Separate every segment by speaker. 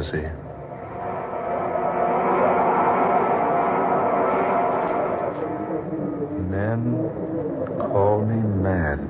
Speaker 1: fantasy. Men call me mad.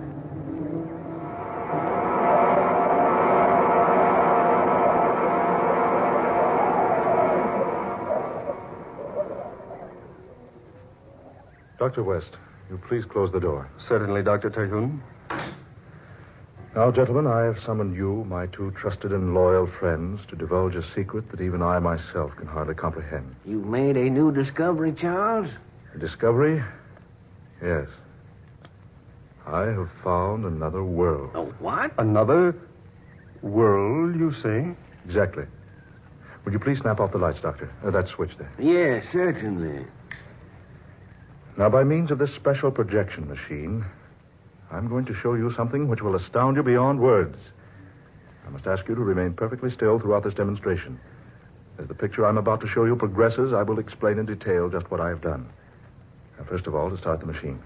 Speaker 1: Dr. West, will you please close the door?
Speaker 2: Certainly, Dr. Terhune.
Speaker 1: Now, gentlemen, I have summoned you, my two trusted and loyal friends, to divulge a secret that even I myself can hardly comprehend.
Speaker 3: You've made a new discovery, Charles?
Speaker 1: A discovery? Yes. I have found another world.
Speaker 3: Oh, what?
Speaker 2: Another world, you say?
Speaker 1: Exactly. Would you please snap off the lights, Doctor? That switch there.
Speaker 3: Yes, certainly.
Speaker 1: Now, by means of this special projection machine, I'm going to show you something which will astound you beyond words. I must ask you to remain perfectly still throughout this demonstration. As the picture I'm about to show you progresses, I will explain in detail just what I have done. Now, first of all, to start the machine.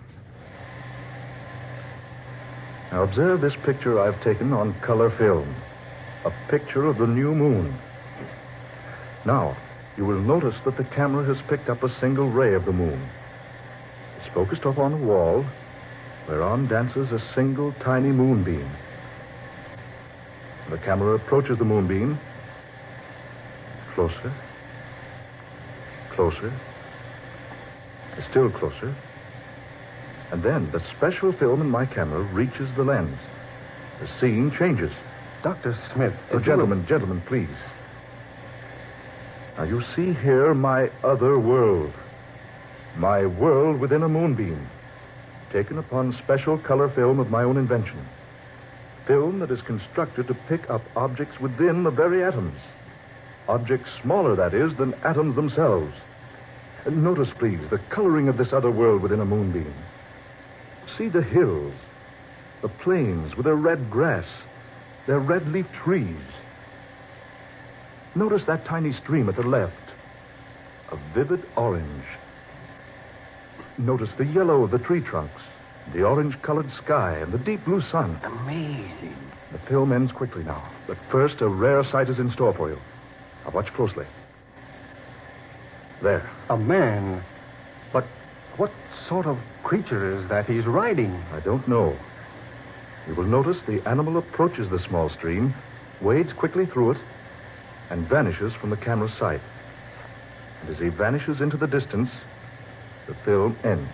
Speaker 1: Now, observe this picture I've taken on color film. A picture of the new moon. Now, you will notice that the camera has picked up a single ray of the moon. It's focused up on a wall, whereon dances a single tiny moonbeam. The camera approaches the moonbeam. Closer. Closer. Still closer. And then the special film in my camera reaches the lens. The scene changes.
Speaker 2: Dr. Smith.
Speaker 1: Gentlemen, please. Now, you see here my other world. My world within a moonbeam, taken upon special color film of my own invention. Film that is constructed to pick up objects within the very atoms. Objects smaller, that is, than atoms themselves. And notice, please, the coloring of this other world within a moonbeam. See the hills, the plains with their red grass, their red-leaf trees. Notice that tiny stream at the left, a vivid orange. Notice the yellow of the tree trunks, the orange-colored sky, and the deep blue sun.
Speaker 3: Amazing.
Speaker 1: The film ends quickly now, but first a rare sight is in store for you. Now watch closely. There.
Speaker 2: A man. But what sort of creature is that he's riding?
Speaker 1: I don't know. You will notice the animal approaches the small stream, wades quickly through it, and vanishes from the camera's sight. And as he vanishes into the distance, the film ends.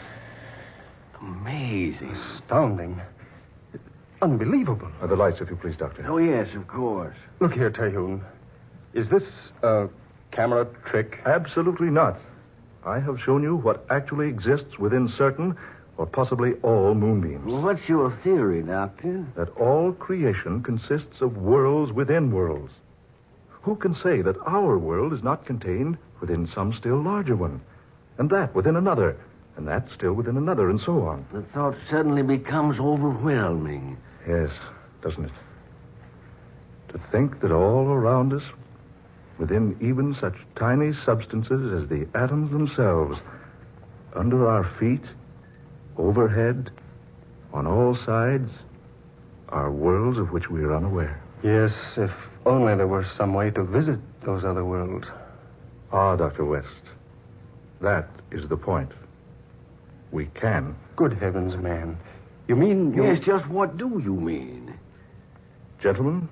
Speaker 3: Amazing.
Speaker 2: Astounding. Unbelievable.
Speaker 1: The lights, if you please, Doctor.
Speaker 3: Oh, yes, of course.
Speaker 2: Look here, Terhune. Is this a camera trick?
Speaker 1: Absolutely not. I have shown you what actually exists within certain, or possibly all, moonbeams.
Speaker 3: Well, what's your theory, Doctor?
Speaker 1: That all creation consists of worlds within worlds. Who can say that our world is not contained within some still larger one? And that within another, and that still within another, and so on.
Speaker 3: The thought suddenly becomes overwhelming.
Speaker 1: Yes, doesn't it? To think that all around us, within even such tiny substances as the atoms themselves, under our feet, overhead, on all sides, are worlds of which we are unaware.
Speaker 2: Yes, if only there were some way to visit those other worlds.
Speaker 1: Ah, Dr. West. That is the point. We can.
Speaker 2: Good heavens, man. You mean you...
Speaker 3: Yes, just what do you mean?
Speaker 1: Gentlemen,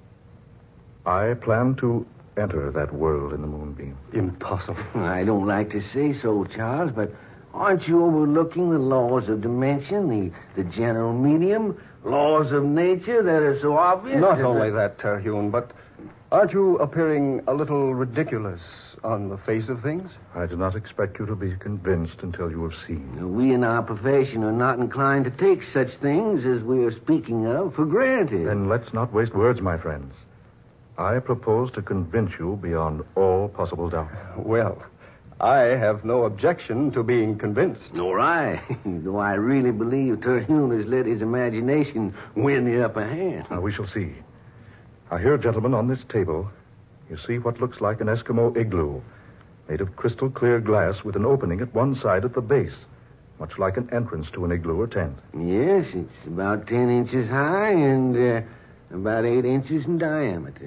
Speaker 1: I plan to enter that world in the moonbeam.
Speaker 2: Impossible.
Speaker 3: I don't like to say so, Charles, but aren't you overlooking the laws of dimension, the general medium, laws of nature that are so obvious?
Speaker 2: Not only that, Terhune, but aren't you appearing a little ridiculous on the face of things?
Speaker 1: I do not expect you to be convinced until you have seen.
Speaker 3: We in our profession are not inclined to take such things as we are speaking of for granted.
Speaker 1: Then let's not waste words, my friends. I propose to convince you beyond all possible doubt.
Speaker 2: Well, I have no objection to being convinced.
Speaker 3: Nor I. Though I really believe Terhune has let his imagination win the upper hand.
Speaker 1: Now, we shall see. Now, here, gentlemen, on this table, you see what looks like an Eskimo igloo, made of crystal clear glass with an opening at one side at the base, much like an entrance to an igloo or tent.
Speaker 3: Yes, it's about 10 inches high and about 8 inches in diameter.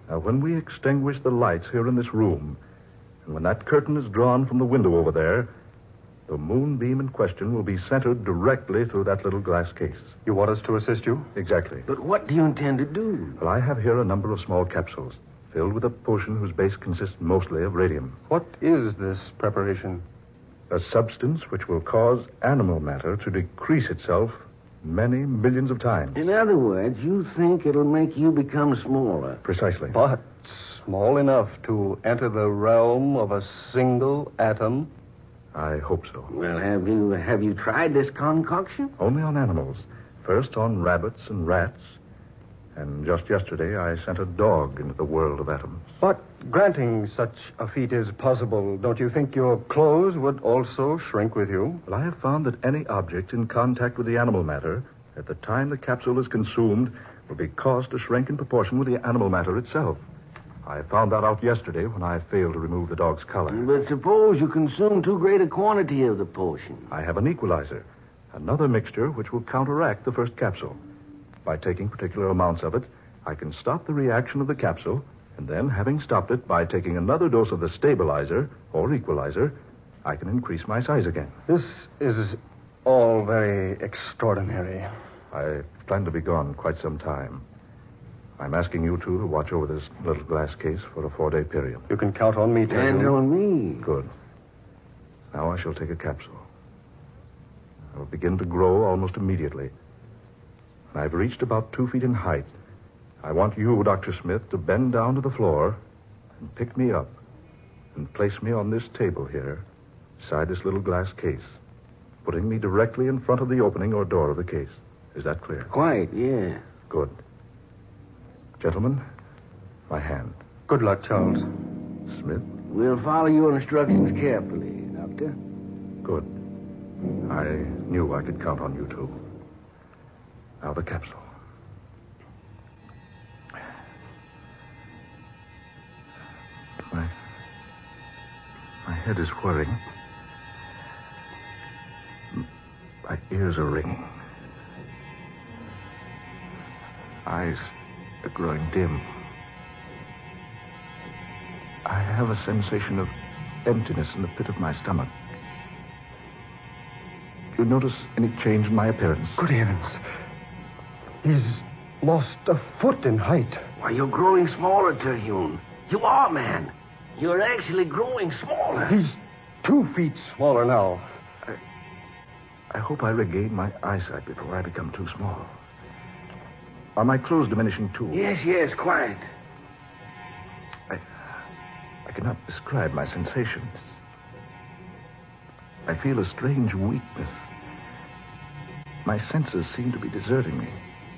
Speaker 1: Now, when we extinguish the lights here in this room, and when that curtain is drawn from the window over there, the moonbeam in question will be centered directly through that little glass case.
Speaker 2: You want us to assist you?
Speaker 1: Exactly.
Speaker 3: But what do you intend to do?
Speaker 1: Well, I have here a number of small capsules filled with a potion whose base consists mostly of radium.
Speaker 2: What is this preparation?
Speaker 1: A substance which will cause animal matter to decrease itself many millions of times.
Speaker 3: In other words, you think it'll make you become smaller.
Speaker 1: Precisely.
Speaker 2: But small enough to enter the realm of a single atom?
Speaker 1: I hope so.
Speaker 3: Well, have you tried this concoction?
Speaker 1: Only on animals. First on rabbits and rats. And just yesterday, I sent a dog into the world of atoms.
Speaker 2: But granting such a feat is possible, don't you think your clothes would also shrink with you?
Speaker 1: Well, I have found that any object in contact with the animal matter, at the time the capsule is consumed, will be caused to shrink in proportion with the animal matter itself. I found that out yesterday when I failed to remove the dog's collar.
Speaker 3: But suppose you consume too great a quantity of the potion.
Speaker 1: I have an equalizer, another mixture which will counteract the first capsule. By taking particular amounts of it, I can stop the reaction of the capsule, and then, having stopped it by taking another dose of the stabilizer or equalizer, I can increase my size again.
Speaker 2: This is all very extraordinary.
Speaker 1: I plan to be gone quite some time. I'm asking you two to watch over this little glass case for a 4-day period.
Speaker 2: You can count on me, Terry.
Speaker 3: And on me.
Speaker 1: Good. Now I shall take a capsule. I will begin to grow almost immediately. When I've reached about 2 feet in height, I want you, Dr. Smith, to bend down to the floor and pick me up and place me on this table here, beside this little glass case, putting me directly in front of the opening or door of the case. Is that clear?
Speaker 3: Quite, yeah.
Speaker 1: Good. Gentlemen, my hand.
Speaker 2: Good luck, Charles.
Speaker 1: Smith?
Speaker 3: We'll follow your instructions carefully, Doctor.
Speaker 1: Good. I knew I could count on you two. Now the capsule. My head is whirring. My ears are ringing. Eyes are growing dim. I have a sensation of emptiness in the pit of my stomach. Do you notice any change in my appearance?
Speaker 2: Good heavens. He's lost a foot in height.
Speaker 3: Why, you're growing smaller, Terhune. You are, man. You're actually growing smaller.
Speaker 2: He's 2 feet smaller now.
Speaker 1: I hope I regain my eyesight before I become too small. Are my clothes diminishing too?
Speaker 3: Yes, quite.
Speaker 1: I cannot describe my sensations. I feel a strange weakness. My senses seem to be deserting me.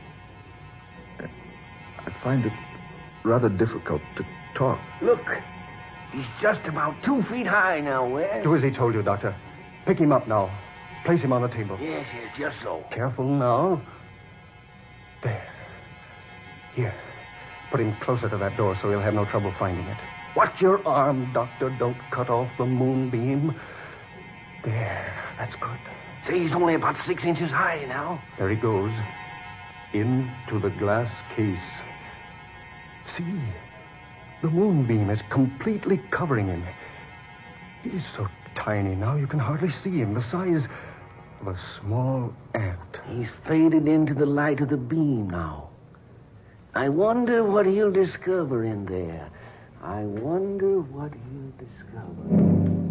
Speaker 1: I find it rather difficult to talk.
Speaker 3: Look, he's just about 2 feet high now, Wes.
Speaker 2: Do as he told you, Doctor. Pick him up now. Place him on the table.
Speaker 3: Yes, just so.
Speaker 2: Careful now. There. Here. Put him closer to that door so he'll have no trouble finding it. Watch your arm, Doctor. Don't cut off the moonbeam. There. That's good.
Speaker 3: Say, he's only about 6 inches high now.
Speaker 2: There he goes. Into the glass case. See? The moonbeam is completely covering him. He's so tiny now you can hardly see him. The size of a small ant.
Speaker 3: He's faded into the light of the beam now. I wonder what he'll discover in there. I wonder what he'll discover.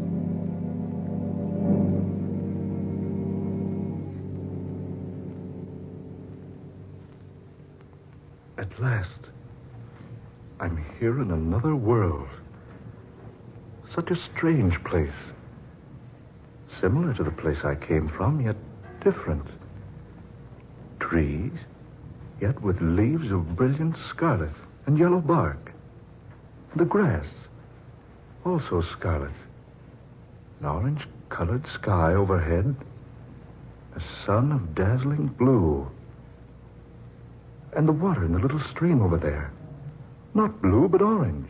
Speaker 1: At last, I'm here in another world. Such a strange place. Similar to the place I came from, yet different. Trees, yet with leaves of brilliant scarlet and yellow bark. The grass, also scarlet. An orange-colored sky overhead. A sun of dazzling blue. And the water in the little stream over there. Not blue, but orange.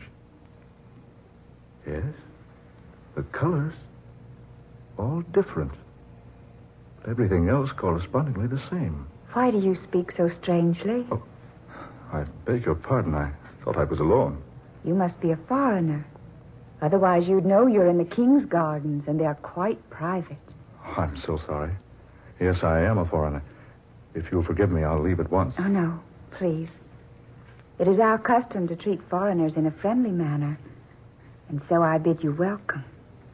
Speaker 1: Yes, the colors, all different. But everything else correspondingly the same.
Speaker 4: Why do you speak so strangely?
Speaker 1: Oh, I beg your pardon. Thought I was alone.
Speaker 4: You must be a foreigner. Otherwise, you'd know you're in the king's gardens, and they're quite private.
Speaker 1: I'm so sorry. Yes, I am a foreigner. If you'll forgive me, I'll leave at once.
Speaker 4: Oh, no, please. It is our custom to treat foreigners in a friendly manner, and so I bid you welcome.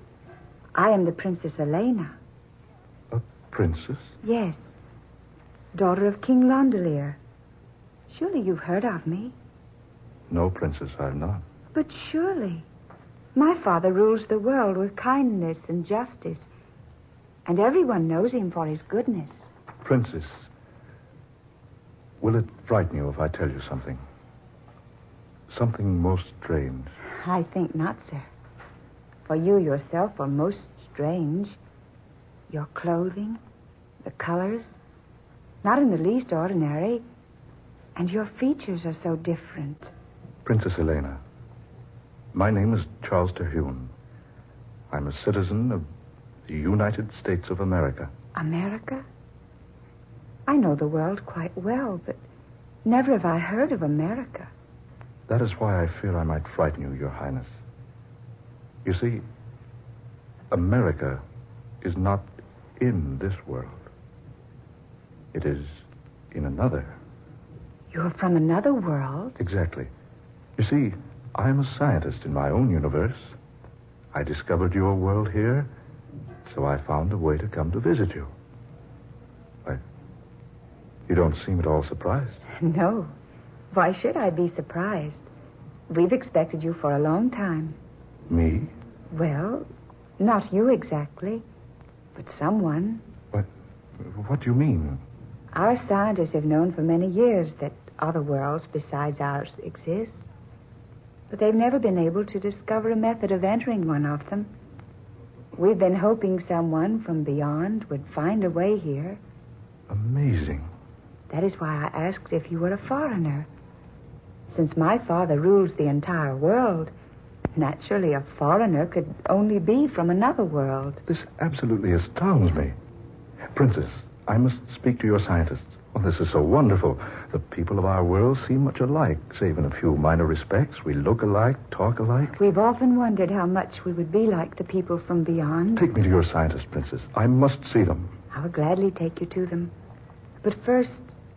Speaker 4: I am the Princess Elena.
Speaker 1: A princess?
Speaker 4: Yes, daughter of King Londelier. Surely you've heard of me.
Speaker 1: No, Princess, I've not.
Speaker 4: But surely. My father rules the world with kindness and justice, and everyone knows him for his goodness.
Speaker 1: Princess, will it frighten you if I tell you something? Something most strange.
Speaker 4: I think not, sir. For you yourself are most strange. Your clothing, the colors, not in the least ordinary, and your features are so different.
Speaker 1: Princess Elena, my name is Charles Terhune. I'm a citizen of the United States of America.
Speaker 4: America? I know the world quite well, but never have I heard of America.
Speaker 1: That is why I fear I might frighten you, Your Highness. You see, America is not in this world. It is in another.
Speaker 4: You're from another world?
Speaker 1: Exactly. You see, I'm a scientist in my own universe. I discovered your world here, so I found a way to come to visit you. Why, you don't seem at all surprised.
Speaker 4: No. Why should I be surprised? We've expected you for a long time.
Speaker 1: Me?
Speaker 4: Well, not you exactly, but someone.
Speaker 1: What do you mean?
Speaker 4: Our scientists have known for many years that other worlds besides ours exist. But they've never been able to discover a method of entering one of them. We've been hoping someone from beyond would find a way here.
Speaker 1: Amazing.
Speaker 4: That is why I asked if you were a foreigner. Since my father rules the entire world, naturally a foreigner could only be from another world.
Speaker 1: This absolutely astounds me. Princess, I must speak to your scientists. Oh, this is so wonderful. The people of our world seem much alike, save in a few minor respects. We look alike, talk alike.
Speaker 4: We've often wondered how much we would be like the people from beyond.
Speaker 1: Take me to your scientists, Princess. I must see them.
Speaker 4: I will gladly take you to them. But first,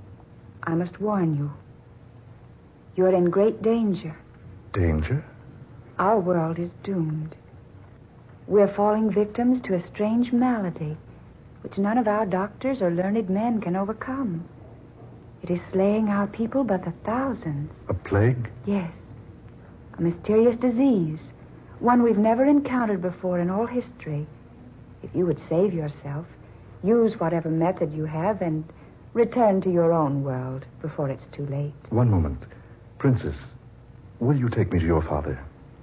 Speaker 4: I must warn you. You're in great danger.
Speaker 1: Danger?
Speaker 4: Our world is doomed. We're falling victims to a strange malady which none of our doctors or learned men can overcome. It is slaying our people by the thousands.
Speaker 1: A plague?
Speaker 4: Yes. A mysterious disease. One we've never encountered before in all history. If you would save yourself, use whatever method you have and return to your own world before it's too late.
Speaker 1: One moment. Princess, will you take me to your father?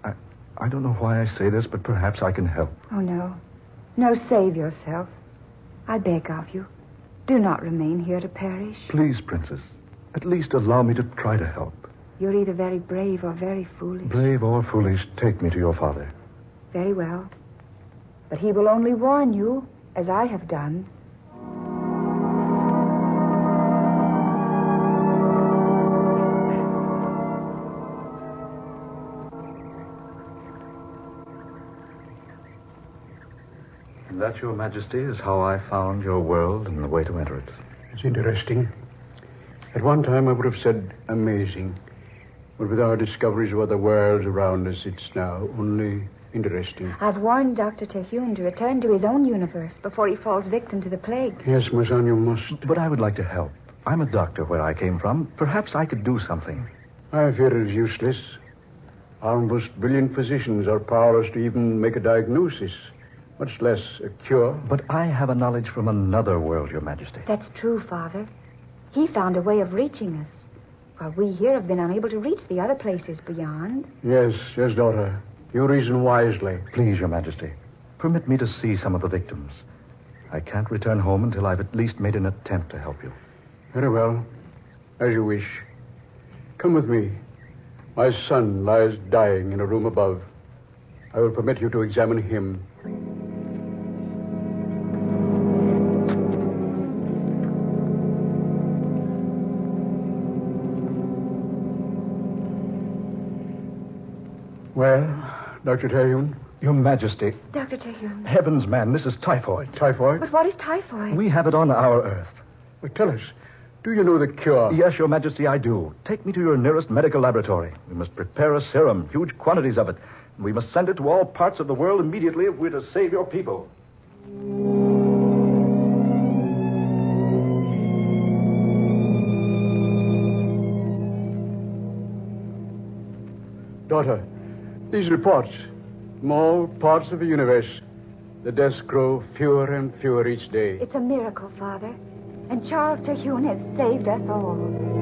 Speaker 1: I don't know why I say this, but perhaps I can help.
Speaker 4: Oh, no. No, save yourself. I beg of you. Do not remain here to perish.
Speaker 1: Please, Princess. At least allow me to try to help.
Speaker 4: You're either very brave or very foolish.
Speaker 1: Brave or foolish, take me to your father.
Speaker 4: Very well. But he will only warn you, as I have done.
Speaker 1: That, Your Majesty, is how I found your world and the way to enter it.
Speaker 2: It's interesting. At one time I would have said amazing. But with our discoveries of other worlds around us, it's now only interesting.
Speaker 4: I've warned Dr. Terhune to return to his own universe before he falls victim to the plague.
Speaker 2: Yes, my son, you must.
Speaker 1: But I would like to help. I'm a doctor where I came from. Perhaps I could do something.
Speaker 2: I fear it is useless. Our most brilliant physicians are powerless to even make a diagnosis, much less a cure.
Speaker 1: But I have a knowledge from another world, Your Majesty.
Speaker 4: That's true, Father. He found a way of reaching us, while we here have been unable to reach the other places beyond.
Speaker 2: Yes, daughter. You reason wisely.
Speaker 1: Please, Your Majesty, permit me to see some of the victims. I can't return home until I've at least made an attempt to help you.
Speaker 2: Very well. As you wish. Come with me. My son lies dying in a room above. I will permit you to examine him. Well, Dr. Terhune?
Speaker 1: Your Majesty.
Speaker 4: Dr. Terhune.
Speaker 1: Heavens, man, this is typhoid.
Speaker 2: Typhoid?
Speaker 4: But what is typhoid?
Speaker 1: We have it on our Earth.
Speaker 2: Well, tell us, do you know the cure?
Speaker 1: Yes, Your Majesty, I do. Take me to your nearest medical laboratory. We must prepare a serum, huge quantities of it. We must send it to all parts of the world immediately if we're to save your people.
Speaker 2: Daughter, these reports from all parts of the universe, the deaths grow fewer and fewer each day.
Speaker 4: It's a miracle, Father. And Charles Terhune has saved us all.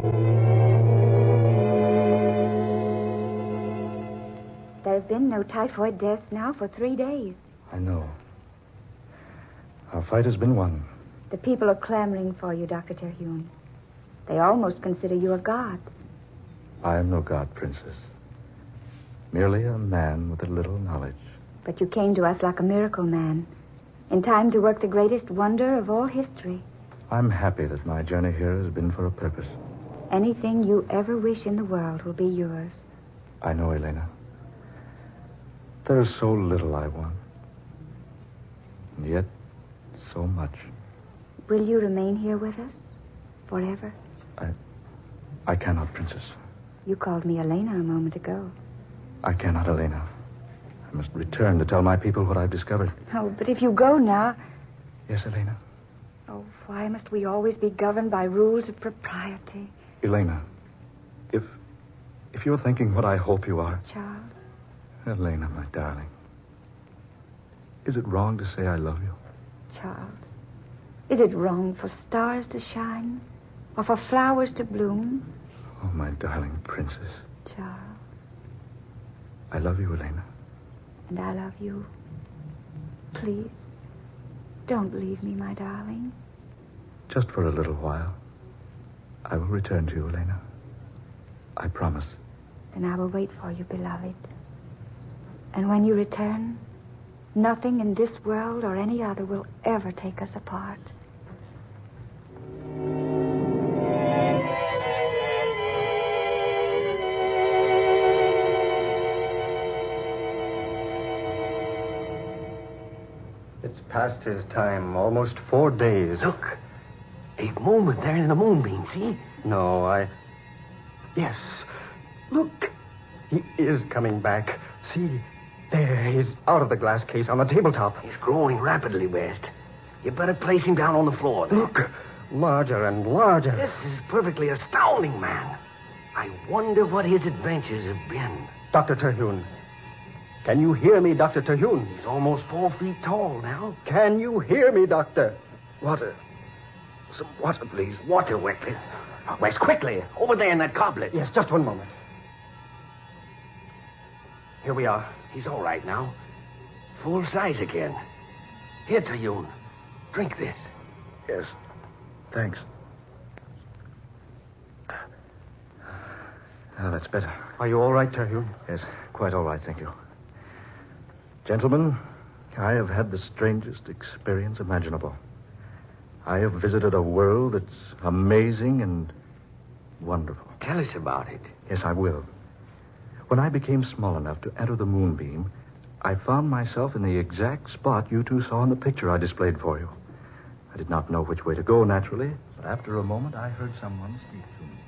Speaker 4: There have been no typhoid deaths now for 3 days.
Speaker 1: I know. Our fight has been won.
Speaker 4: The people are clamoring for you, Dr. Terhune. They almost consider you a god.
Speaker 1: I am no god, Princess. Merely a man with a little knowledge.
Speaker 4: But you came to us like a miracle man, in time to work the greatest wonder of all history.
Speaker 1: I'm happy that my journey here has been for a purpose.
Speaker 4: Anything you ever wish in the world will be yours.
Speaker 1: I know, Elena. There's so little I want. And yet, so much.
Speaker 4: Will you remain here with us? Forever?
Speaker 1: I cannot, Princess.
Speaker 4: You called me Elena a moment ago.
Speaker 1: I cannot, Elena. I must return to tell my people what I've discovered.
Speaker 4: Oh, but if you go now...
Speaker 1: Yes, Elena?
Speaker 4: Oh, why must we always be governed by rules of propriety?
Speaker 1: Elena, if you're thinking what I hope you are...
Speaker 4: Charles?
Speaker 1: Elena, my darling. Is it wrong to say I love you?
Speaker 4: Charles, is it wrong for stars to shine? Or for flowers to bloom?
Speaker 1: Oh, my darling princess.
Speaker 4: Charles.
Speaker 1: I love you, Elena.
Speaker 4: And I love you. Please, don't leave me, my darling.
Speaker 1: Just for a little while. I will return to you, Elena. I promise.
Speaker 4: Then I will wait for you, beloved. And when you return, nothing in this world or any other will ever take us apart.
Speaker 2: It's past his time, almost 4 days.
Speaker 3: Look, a moment there in the moonbeam, see?
Speaker 2: No, Yes, look. He is coming back. See, there, he's out of the glass case on the tabletop.
Speaker 3: He's growing rapidly, West. You better place him down on the floor. Then.
Speaker 2: Look, larger and larger.
Speaker 3: This is perfectly astounding, man. I wonder what his adventures have been.
Speaker 2: Dr. Terhune. Can you hear me, Dr. Terhune?
Speaker 3: He's almost 4 feet tall now.
Speaker 2: Can you hear me, Doctor?
Speaker 3: Water. Some water, please. Water, West. West, quickly. Over there in that goblet.
Speaker 2: Yes, just one moment. Here we are.
Speaker 3: He's all right now. Full size again. Here, Terhune. Drink this.
Speaker 1: Yes. Thanks. Oh, that's better.
Speaker 2: Are you all right, Terhune?
Speaker 1: Yes, quite all right, thank you. Gentlemen, I have had the strangest experience imaginable. I have visited a world that's amazing and wonderful.
Speaker 3: Tell us about it.
Speaker 1: Yes, I will. When I became small enough to enter the moonbeam, I found myself in the exact spot you two saw in the picture I displayed for you. I did not know which way to go, naturally, but after a moment I heard someone speak to me.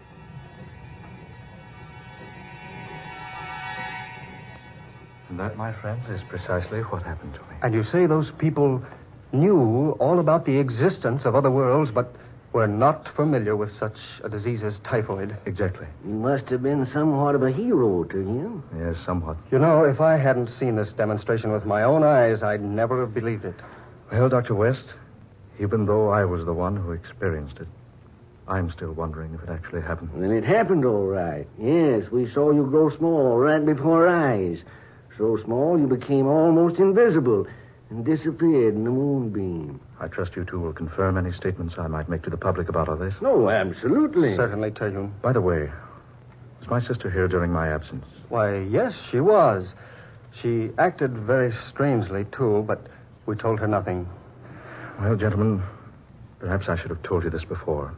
Speaker 1: And that, my friends, is precisely what happened to me.
Speaker 2: And you say those people knew all about the existence of other worlds, but were not familiar with such a disease as typhoid.
Speaker 1: Exactly.
Speaker 3: You must have been somewhat of a hero to him.
Speaker 1: Yes, somewhat.
Speaker 2: You know, if I hadn't seen this demonstration with my own eyes, I'd never have believed it.
Speaker 1: Well, Dr. West, even though I was the one who experienced it, I'm still wondering if it actually happened.
Speaker 3: Then it happened all right. Yes, we saw you grow small right before our eyes. So small you became almost invisible and disappeared in the moonbeam.
Speaker 1: I trust you two will confirm any statements I might make to the public about all this.
Speaker 3: No, absolutely.
Speaker 2: Certainly, Terhune.
Speaker 1: By the way, was my sister here during my absence?
Speaker 2: Why, yes, she was. She acted very strangely, too, but we told her nothing.
Speaker 1: Well, gentlemen, perhaps I should have told you this before.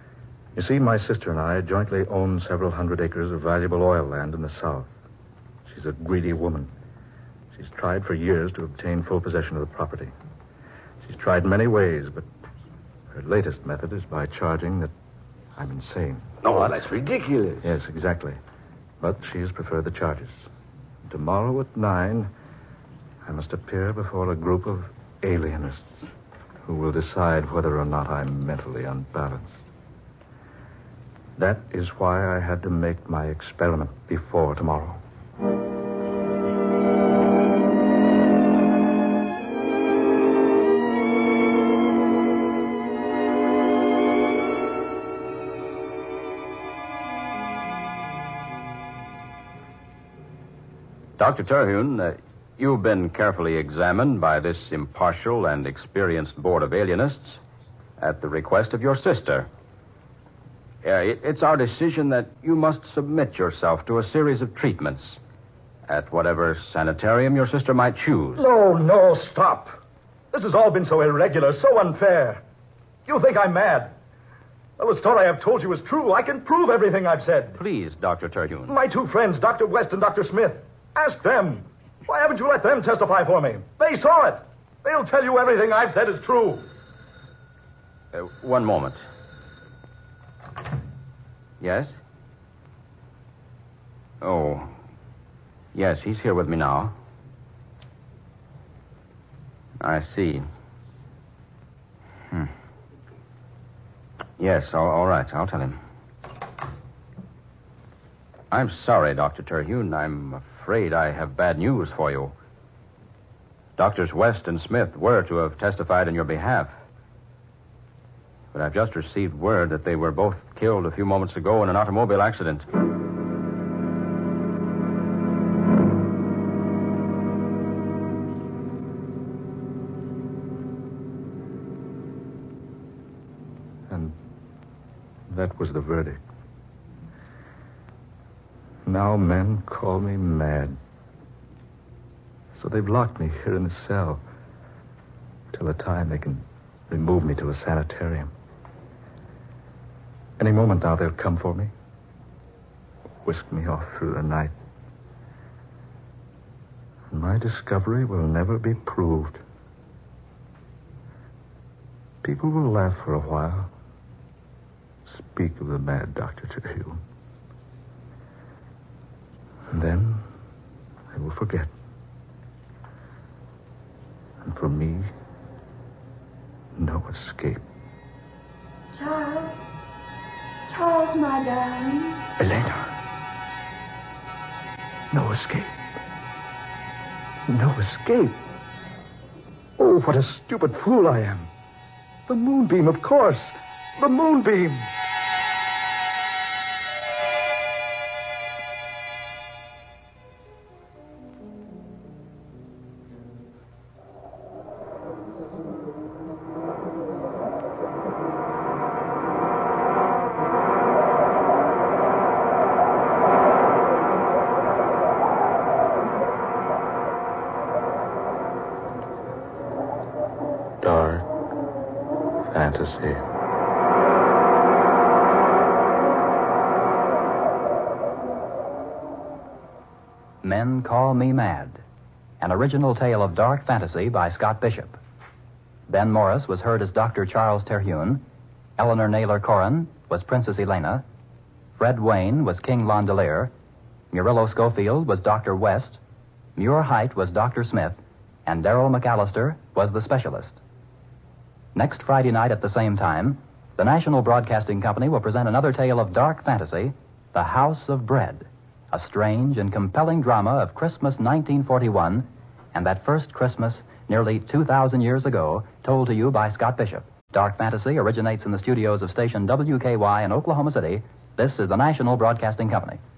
Speaker 1: You see, my sister and I jointly own several hundred acres of valuable oil land in the south. She's a greedy woman. She's tried for years to obtain full possession of the property. She's tried many ways, but her latest method is by charging that I'm insane.
Speaker 3: Oh, that's ridiculous.
Speaker 1: Yes, exactly. But she has preferred the charges. Tomorrow at 9, I must appear before a group of alienists who will decide whether or not I'm mentally unbalanced. That is why I had to make my experiment before tomorrow.
Speaker 5: Dr. Terhune, you've been carefully examined by this impartial and experienced board of alienists at the request of your sister. It's our decision that you must submit yourself to a series of treatments at whatever sanitarium your sister might choose.
Speaker 1: No, stop. This has all been so irregular, so unfair. You think I'm mad? Well, the story I've told you is true. I can prove everything I've said.
Speaker 5: Please, Dr. Terhune.
Speaker 1: My two friends, Dr. West and Dr. Smith. Ask them. Why haven't you let them testify for me? They saw it. They'll tell you everything I've said is true.
Speaker 5: One moment. Yes? Oh. Yes, he's here with me now. I see. Yes, all right. I'll tell him. I'm sorry, Dr. Terhune. I'm afraid I have bad news for you. Doctors West and Smith were to have testified in your behalf. But I've just received word that they were both killed a few moments ago in an automobile accident.
Speaker 1: And that was the verdict. Now men call me mad. So they've locked me here in the cell till the time they can remove me to a sanitarium. Any moment now they'll come for me, whisk me off through the night. And my discovery will never be proved. People will laugh for a while. Speak of the mad Dr. Terhune. And then they will forget. And for me, no escape.
Speaker 6: Charles, my darling.
Speaker 1: Elena. No escape. No escape. Oh, what a stupid fool I am. The moonbeam, of course. The moonbeam. Dark fantasy.
Speaker 7: Men Call Me Mad, an original tale of dark fantasy by Scott Bishop. Ben Morris was heard as Dr. Charles Terhune. Eleanor Naylor Corrin was Princess Elena. Fred Wayne was King Londelier. Murillo Schofield was Dr. West. Muir Height was Dr. Smith. And Darrell McAllister was the specialist. Next Friday night at the same time, the National Broadcasting Company will present another tale of dark fantasy, The House of Bread, a strange and compelling drama of Christmas 1941 and that first Christmas nearly 2,000 years ago, told to you by Scott Bishop. Dark fantasy originates in the studios of station WKY in Oklahoma City. This is the National Broadcasting Company.